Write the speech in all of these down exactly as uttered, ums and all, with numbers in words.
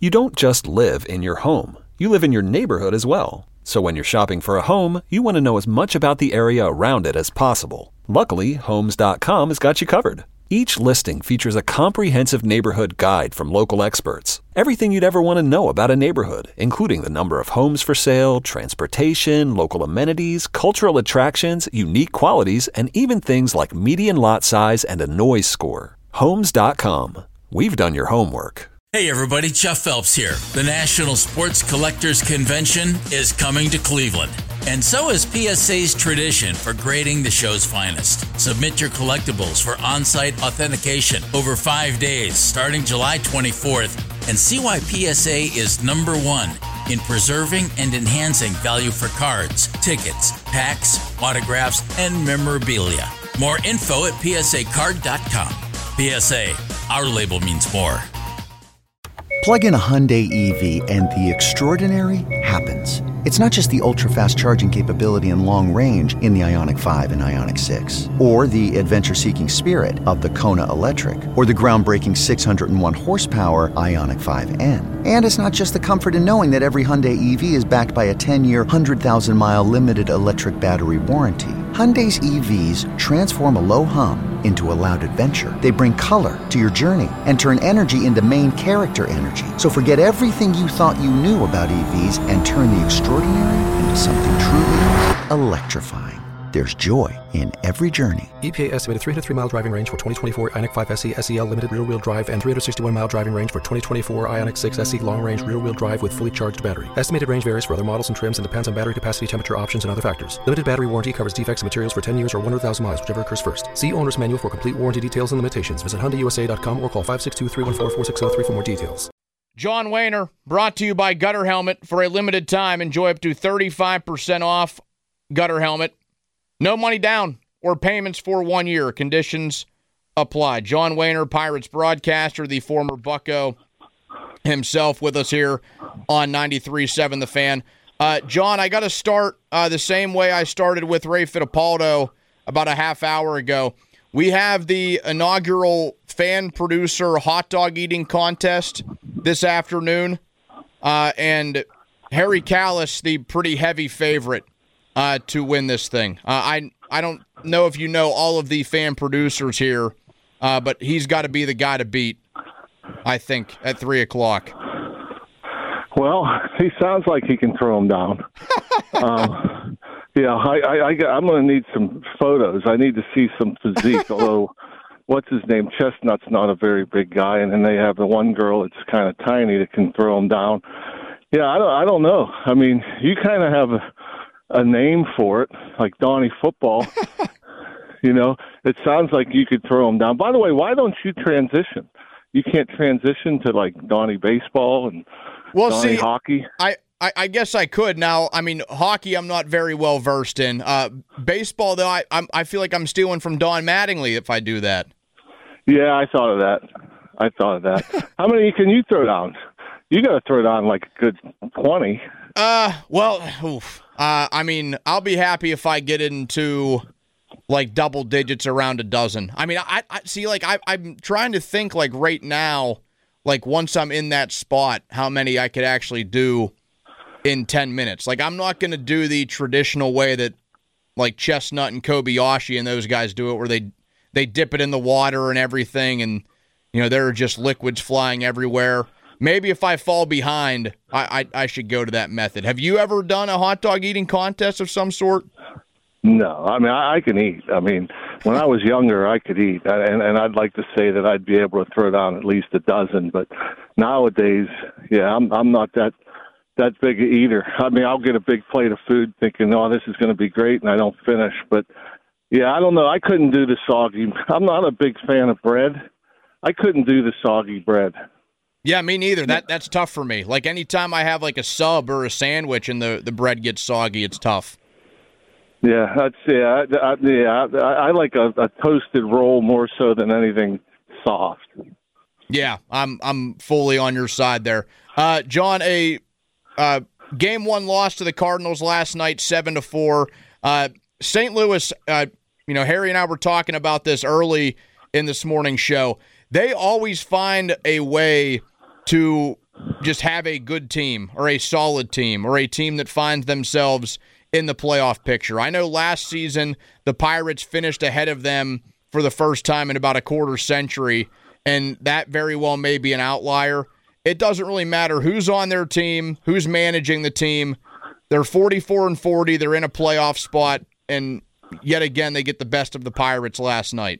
You don't just live in your home. You live in your neighborhood as well. So when you're shopping for a home, you want to know as much about the area around it as possible. Luckily, Homes dot com has got you covered. Each listing features a comprehensive neighborhood guide from local experts. Everything you'd ever want to know about a neighborhood, including the number of homes for sale, transportation, local amenities, cultural attractions, unique qualities, and even things like median lot size and a noise score. Homes dot com. We've done your homework. Hey everybody, Jeff Phelps here. The National Sports Collectors Convention is coming to Cleveland. And so is P S A's tradition for grading the show's finest. Submit your collectibles for on-site authentication over five days, starting July twenty-fourth, and see why P S A is number one in preserving and enhancing value for cards, tickets, packs, autographs, and memorabilia. More info at P S A card dot com. P S A, our label means more. Plug in a Hyundai E V and the extraordinary happens. It's not just the ultra-fast charging capability and long range in the Ioniq five and Ioniq six, or the adventure-seeking spirit of the Kona Electric, or the groundbreaking six hundred one horsepower Ioniq five N. And it's not just the comfort in knowing that every Hyundai E V is backed by a ten-year, one hundred thousand mile limited electric battery warranty. Hyundai's E Vs transform a low hum into a loud adventure. They bring color to your journey and turn energy into main character energy. So forget everything you thought you knew about E Vs and turn the extraordinary into something truly electrifying. There's joy in every journey. E P A estimated three hundred three mile driving range for twenty twenty-four Ioniq five S E S E L limited rear-wheel drive and three hundred sixty-one mile driving range for twenty twenty-four Ioniq six S E long-range rear-wheel drive with fully charged battery. Estimated range varies for other models and trims and depends on battery capacity, temperature options, and other factors. Limited battery warranty covers defects and materials for ten years or one hundred thousand miles, whichever occurs first. See owner's manual for complete warranty details and limitations. Visit Hyundai U S A dot com or call five six two, three one four, four six zero three for more details. John Wehner, brought to you by Gutter Helmet. For a limited time, enjoy up to thirty-five percent off Gutter Helmet. No money down or payments for one year. Conditions apply. John Wehner, Pirates broadcaster, the former Bucco himself, with us here on ninety-three point seven The Fan. Uh, John, I got to start uh, the same way I started with Ray Fittipaldo about a half hour ago. We have the inaugural fan producer hot dog eating contest this afternoon, uh, and Harry Kalas, the pretty heavy favorite uh, to win this thing. Uh, I I don't know if you know all of the fan producers here, uh, but he's got to be the guy to beat, I think, at three o'clock. Well, he sounds like he can throw him down. um, yeah, I, I, I, I'm going to need some photos. I need to see some physique, although, what's his name? Chestnut's not a very big guy, and then they have the one girl that's kind of tiny that can throw him down. Yeah, I don't, I don't know. I mean, you kind of have a, a name for it, like Donnie Football. You know, it sounds like you could throw him down. By the way, why don't you transition? You can't transition to, like, Donnie Baseball and well, Donnie see, Hockey? I, I, I guess I could. Now, I mean, hockey I'm not very well versed in. Uh, baseball, though, I I'm, I feel like I'm stealing from Don Mattingly if I do that. Yeah, I thought of that. I thought of that. How many can you throw down? You got to throw down like a good twenty. Uh, well, oof. Uh, I mean, I'll be happy if I get into like double digits around a dozen. I mean, I, I see, like I, I'm trying to think like right now, like once I'm in that spot, how many I could actually do in ten minutes. Like, I'm not going to do the traditional way that like Chestnut and Kobayashi and those guys do it, where they they dip it in the water and everything, and you know there are just liquids flying everywhere. Maybe if I fall behind, I, I I should go to that method. Have you ever done a hot dog eating contest of some sort? No, I mean I, I can eat. I mean, when I was younger, I could eat, and and I'd like to say that I'd be able to throw down at least a dozen. But nowadays, yeah, I'm I'm not that that big a eater. I mean, I'll get a big plate of food thinking, oh, this is going to be great, and I don't finish. But yeah, I don't know. I couldn't do the soggy. I'm not a big fan of bread. I couldn't do the soggy bread. Yeah, me neither. That that's tough for me. Like anytime I have like a sub or a sandwich and the, the bread gets soggy, it's tough. Yeah, that's yeah, I, I, yeah. I, I like a, a toasted roll more so than anything soft. Yeah, I'm I'm fully on your side there, uh, John. A uh, game one loss to the Cardinals last night, seven to four. Uh, Saint Louis. Uh, you know, Harry and I were talking about this early in this morning's show. They always find a way to just have a good team or a solid team or a team that finds themselves in the playoff picture. I know last season the Pirates finished ahead of them for the first time in about a quarter century, and that very well may be an outlier. It doesn't really matter who's on their team, who's managing the team. They're forty-four and forty. They're in a playoff spot, and yet again they get the best of the Pirates last night.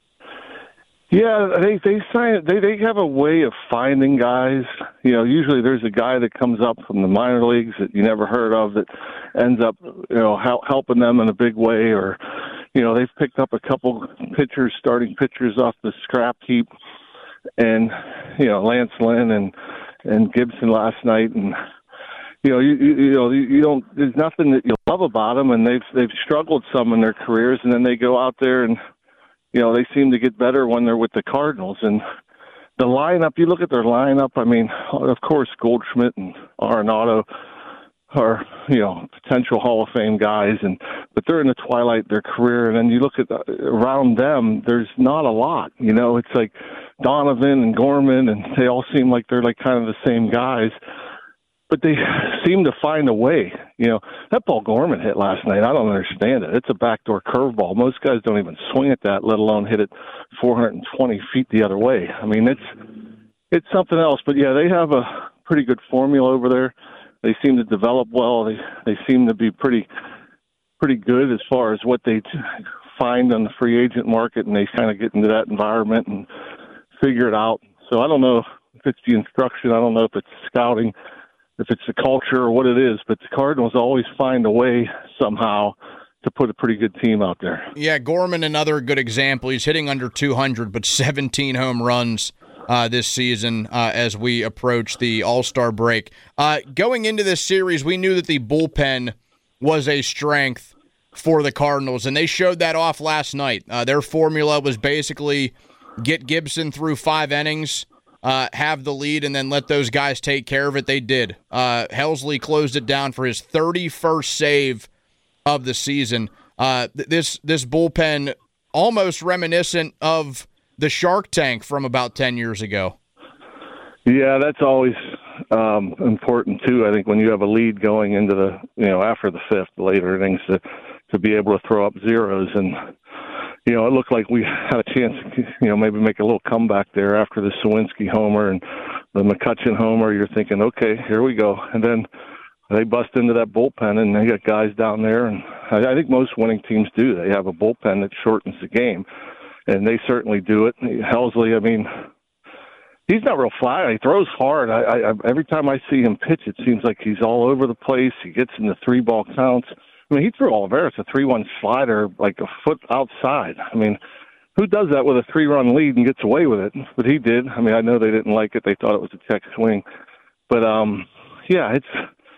Yeah, they they sign they they have a way of finding guys. You know, usually there's a guy that comes up from the minor leagues that you never heard of that ends up, you know, help, helping them in a big way. Or, you know, they've picked up a couple pitchers, starting pitchers off the scrap heap, and you know, Lance Lynn and and Gibson last night, and you know, you you, you know, you, you don't. There's nothing that you love about them, and they've they've struggled some in their careers, and then they go out there and, you know, they seem to get better when they're with the Cardinals. And the lineup, you look at their lineup, I mean, of course, Goldschmidt and Arenado are, you know, potential Hall of Fame guys, and but they're in the twilight of their career. And then you look at the, around them, there's not a lot. You know, it's like Donovan and Gorman, and they all seem like they're like kind of the same guys. But they seem to find a way. You know, that ball Gorman hit last night, I don't understand it. It's a backdoor curveball. Most guys don't even swing at that, let alone hit it four hundred twenty feet the other way. I mean, it's it's something else. But, yeah, they have a pretty good formula over there. They seem to develop well. They they seem to be pretty pretty good as far as what they find on the free agent market, and they kind of get into that environment and figure it out. So I don't know if it's the instruction. I don't know if it's scouting, if it's the culture or what it is, but the Cardinals always find a way somehow to put a pretty good team out there. Yeah, Gorman, another good example. He's hitting under two hundred, but seventeen home runs uh, this season uh, as we approach the All-Star break. Uh, going into this series, we knew that the bullpen was a strength for the Cardinals, and they showed that off last night. Uh, their formula was basically get Gibson through five innings, Uh, have the lead, and then let those guys take care of it. They did. Uh, Helsley closed it down for his thirty-first save of the season. Uh, th- this this bullpen almost reminiscent of the Shark Tank from about ten years ago. Yeah, that's always um, important too. I think when you have a lead going into the, you know, after the fifth, the later innings, to to be able to throw up zeros. And you know, it looked like we had a chance to, you know, maybe make a little comeback there after the Sawinski homer and the McCutchen homer. You're thinking, okay, here we go. And then they bust into that bullpen, and they got guys down there. And I, I think most winning teams do. They have a bullpen that shortens the game, and they certainly do it. Helsley, I mean, he's not real fly. He throws hard. I, I, every time I see him pitch, it seems like he's all over the place. He gets into three-ball counts. I mean, he threw Olivares a three one slider like a foot outside. I mean, who does that with a three-run lead and gets away with it? But he did. I mean, I know they didn't like it. They thought it was a check swing. But, um, yeah, it's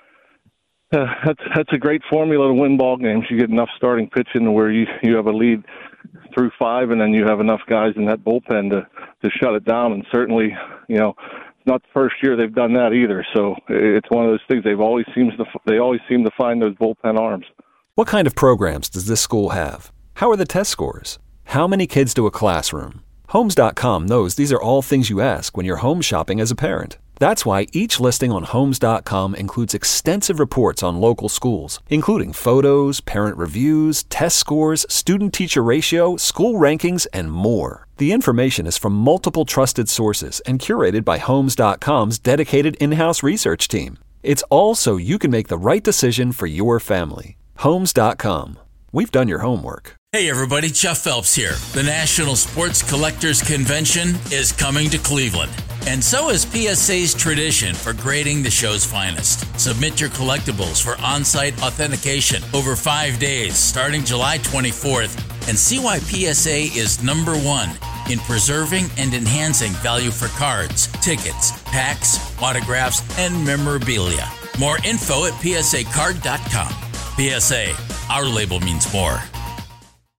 uh, that's that's a great formula to win ball games. You get enough starting pitching where you, you have a lead through five, and then you have enough guys in that bullpen to, to shut it down. And certainly, you know, it's not the first year they've done that either. So it's one of those things. They've always seems to they always seem to find those bullpen arms. What kind of programs does this school have? How are the test scores? How many kids do a classroom? Homes dot com knows these are all things you ask when you're home shopping as a parent. That's why each listing on Homes dot com includes extensive reports on local schools, including photos, parent reviews, test scores, student-teacher ratio, school rankings, and more. The information is from multiple trusted sources and curated by Homes dot com's dedicated in-house research team. It's all so you can make the right decision for your family. Homes dot com. We've done your homework. Hey everybody, Jeff Phelps here. The National Sports Collectors Convention is coming to Cleveland. And so is P S A's tradition for grading the show's finest. Submit your collectibles for on-site authentication over five days starting July twenty-fourth, and see why P S A is number one in preserving and enhancing value for cards, tickets, packs, autographs, and memorabilia. More info at P S A card dot com. P S A, our label means more.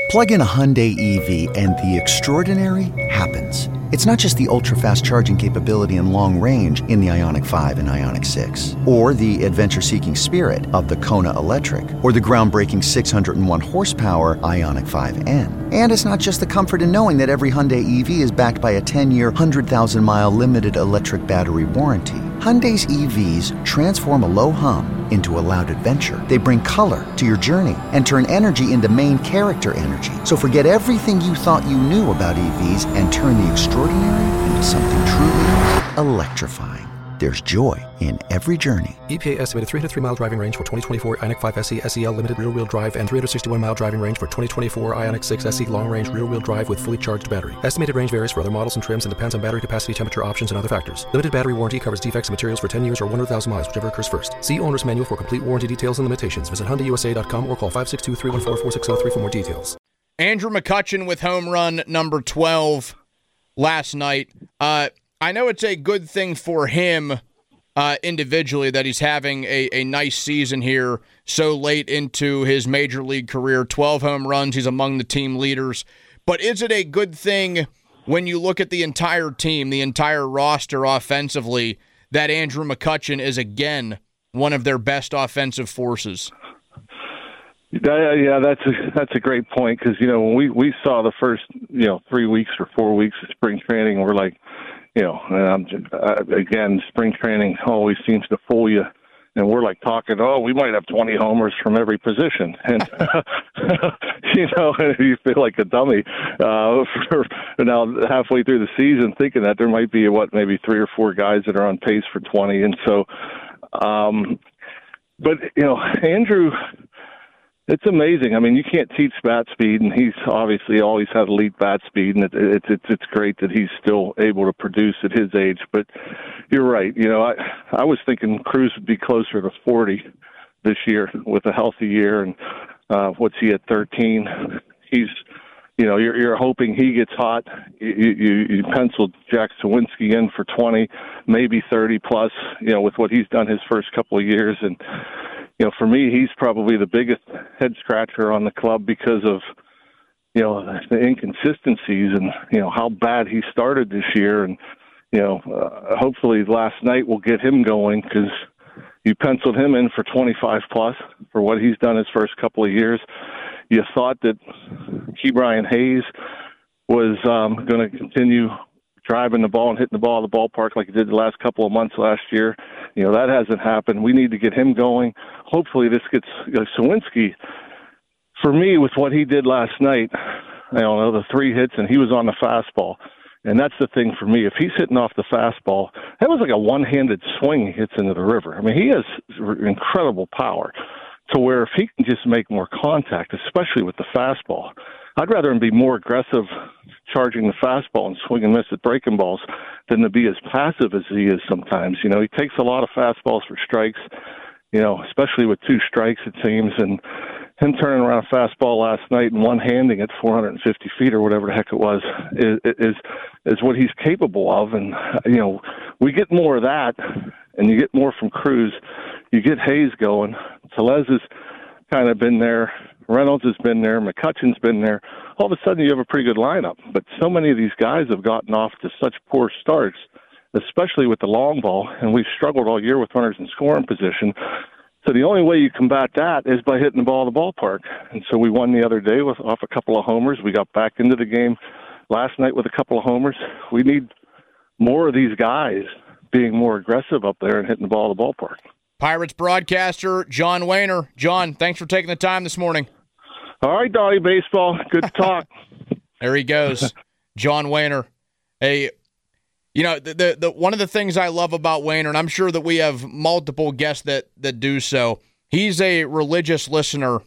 Plug in a Hyundai E V and the extraordinary happens. It's not just the ultra-fast charging capability and long range in the Ioniq five and Ioniq six, or the adventure-seeking spirit of the Kona Electric, or the groundbreaking six hundred one horsepower Ioniq five N. And it's not just the comfort in knowing that every Hyundai E V is backed by a ten-year, one hundred thousand mile limited electric battery warranty. Hyundai's E Vs transform a low hum into a loud adventure. They bring color to your journey and turn energy into main character energy. So forget everything you thought you knew about E Vs and turn the extraordinary into something truly electrifying. There's joy in every journey. E P A estimated three hundred three mile driving range for twenty twenty-four Ioniq five S E S E L limited rear-wheel drive and three hundred sixty-one mile driving range for twenty twenty-four Ioniq six S E long-range rear-wheel drive with fully charged battery. Estimated range varies for other models and trims and depends on battery capacity, temperature options, and other factors. Limited battery warranty covers defects and materials for ten years or one hundred thousand miles, whichever occurs first. See owner's manual for complete warranty details and limitations. Visit Hyundai U S A dot com or call five six two, three one four, four six zero three for more details. Andrew McCutchen with home run number twelve last night. Uh, I know it's a good thing for him uh, individually that he's having a, a nice season here so late into his major league career. twelve home runs. He's among the team leaders. But is it a good thing when you look at the entire team, the entire roster offensively, that Andrew McCutchen is again one of their best offensive forces? Yeah, that's a, that's a great point because, you know, when we, we saw the first, you know, three weeks or four weeks of spring training, we're like, you know, um, uh, again, spring training always seems to fool you. And we're like talking, oh, we might have twenty homers from every position. And, you know, you feel like a dummy uh, for now halfway through the season thinking that there might be, what, maybe three or four guys that are on pace for twenty. And so, um, but, you know, Andrew, it's amazing. I mean, you can't teach bat speed, and he's obviously always had elite bat speed, and it, it, it's it's great that he's still able to produce at his age. But you're right. You know, I I was thinking Cruz would be closer to forty this year with a healthy year, and uh, what's he at thirteen? He's, you know, you're you're hoping he gets hot. You you, you penciled Jack Sawinski in for twenty, maybe thirty plus. You know, with what he's done his first couple of years, and you know, for me, he's probably the biggest head scratcher on the club because of, you know, the inconsistencies and, you know, how bad he started this year. And, you know, uh, hopefully last night will get him going because you penciled him in for twenty-five plus for what he's done his first couple of years. You thought that Ke'Bryan Hayes was um, going to continue driving the ball and hitting the ball at the ballpark like he did the last couple of months last year. You know, that hasn't happened. We need to get him going. Hopefully this gets, you know, Sawinski, for me, with what he did last night, I don't know, the three hits, and he was on the fastball. And that's the thing for me. If he's hitting off the fastball, that was like a one-handed swing he hits into the river. I mean, he has incredible power to where if he can just make more contact, especially with the fastball, I'd rather him be more aggressive charging the fastball and swing and miss at breaking balls than to be as passive as he is sometimes. You know, he takes a lot of fastballs for strikes, you know, especially with two strikes, it seems. And him turning around a fastball last night and one-handing at four hundred fifty feet or whatever the heck it was is, is is what he's capable of. And, you know, we get more of that, and you get more from Cruz. You get Hayes going. Tellez has kind of been there. Reynolds has been there. McCutchen's been there. All of a sudden, you have a pretty good lineup. But so many of these guys have gotten off to such poor starts, especially with the long ball, and we've struggled all year with runners in scoring position. So the only way you combat that is by hitting the ball at the ballpark. And so we won the other day with off a couple of homers. We got back into the game last night with a couple of homers. We need more of these guys being more aggressive up there and hitting the ball at the ballpark. Pirates broadcaster John Wehner. John, thanks for taking the time this morning. All right, Donnie Baseball. Good to talk. There he goes, John Wehner. Hey, you know, the, the the one of the things I love about Wehner, and I'm sure that we have multiple guests that, that do so, he's a religious listener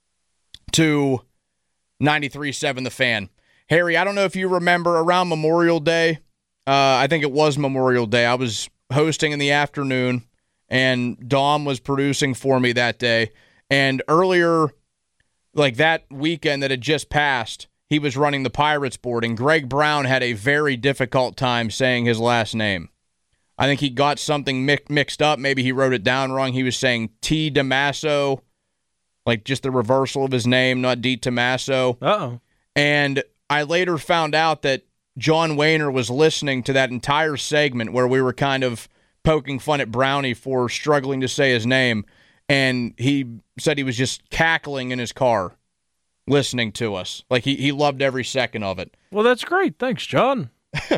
to ninety-three point seven The Fan. Harry, I don't know if you remember around Memorial Day. Uh, I think it was Memorial Day. I was hosting in the afternoon, and Dom was producing for me that day. And earlier, like that weekend that had just passed, he was running the Pirates board, and Greg Brown had a very difficult time saying his last name. I think he got something mi- mixed up. Maybe he wrote it down wrong. He was saying T. Damaso like just the reversal of his name, not D. Tommaso. Uh-oh. And I later found out that John Wehner was listening to that entire segment where we were kind of poking fun at Brownie for struggling to say his name, and he said he was just cackling in his car listening to us. Like, he, he loved every second of it. Well, that's great. Thanks, John.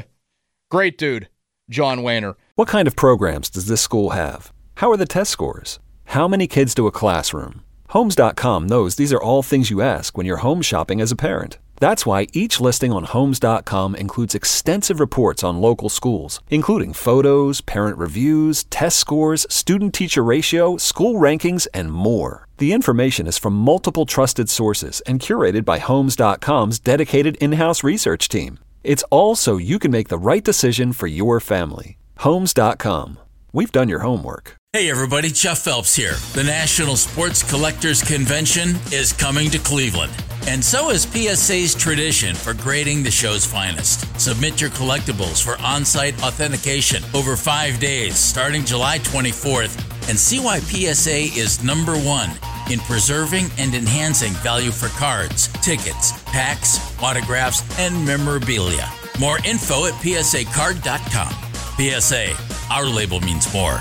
Great dude, John Wehner. What kind of programs does this school have? How are the test scores? How many kids to a classroom? Homes dot com knows these are all things you ask when you're home shopping as a parent. That's why each listing on Homes dot com includes extensive reports on local schools, including photos, parent reviews, test scores, student-teacher ratio, school rankings, and more. The information is from multiple trusted sources and curated by Homes dot com's dedicated in-house research team. It's all so you can make the right decision for your family. Homes dot com. We've done your homework. Hey everybody, Jeff Phelps here. The National Sports Collectors Convention is coming to Cleveland. And so is P S A's tradition for grading the show's finest. Submit your collectibles for on-site authentication over five days starting July twenty-fourth and see why P S A is number one in preserving and enhancing value for cards, tickets, packs, autographs, and memorabilia. More info at P S A card dot com. P S A, our label means more.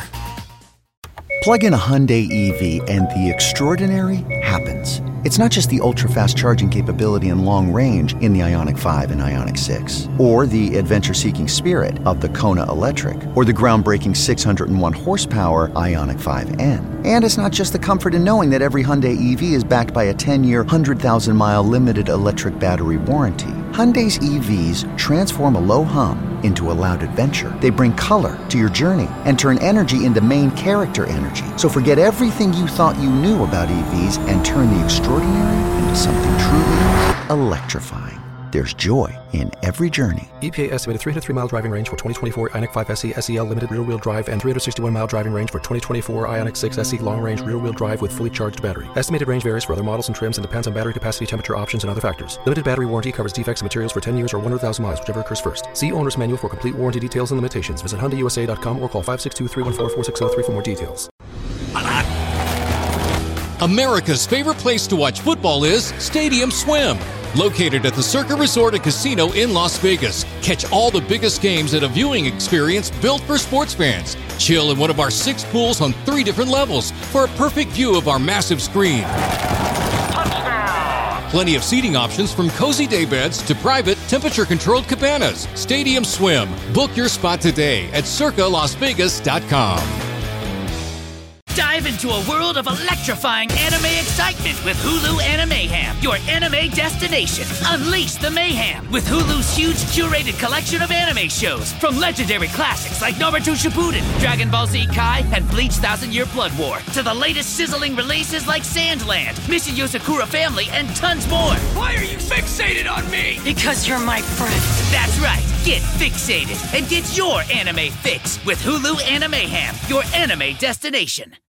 Plug in a Hyundai E V and the extraordinary happens. It's not just the ultra-fast charging capability and long range in the Ioniq five and Ioniq six, or the adventure-seeking spirit of the Kona Electric, or the groundbreaking six hundred one horsepower Ioniq five N. And it's not just the comfort in knowing that every Hyundai E V is backed by a ten-year, one hundred thousand mile limited electric battery warranty. Hyundai's E Vs transform a low hum into a loud adventure. They bring color to your journey and turn energy into main character energy. So forget everything you thought you knew about E Vs and turn the extraordinary into something truly electrifying. There's joy in every journey. E P A estimated three hundred three mile driving range for twenty twenty-four Ioniq five S E S E L limited rear-wheel drive and three hundred sixty-one mile driving range for twenty twenty-four Ioniq six S E long-range rear-wheel drive with fully charged battery. Estimated range varies for other models and trims and depends on battery capacity, temperature options, and other factors. Limited battery warranty covers defects and materials for ten years or one hundred thousand miles, whichever occurs first. See owner's manual for complete warranty details and limitations. Visit Hyundai U S A dot com or call five six two, three one four, four six zero three for more details. America's favorite place to watch football is Stadium Swim. Located at the Circa Resort and Casino in Las Vegas. Catch all the biggest games at a viewing experience built for sports fans. Chill in one of our six pools on three different levels for a perfect view of our massive screen. Touchdown! Plenty of seating options from cozy day beds to private temperature-controlled cabanas. Stadium Swim. Book your spot today at circa las vegas dot com. Dive into a world of electrifying anime excitement with Hulu Animeham, your anime destination. Unleash the mayhem with Hulu's huge curated collection of anime shows, from legendary classics like Naruto Shippuden, Dragon Ball Z Kai, and Bleach Thousand Year Blood War, to the latest sizzling releases like Sandland, Mission Yosakura Family, and tons more. Why are you fixated on me? Because you're my friend. That's right. Get fixated and get your anime fix with Hulu Animeham, your anime destination.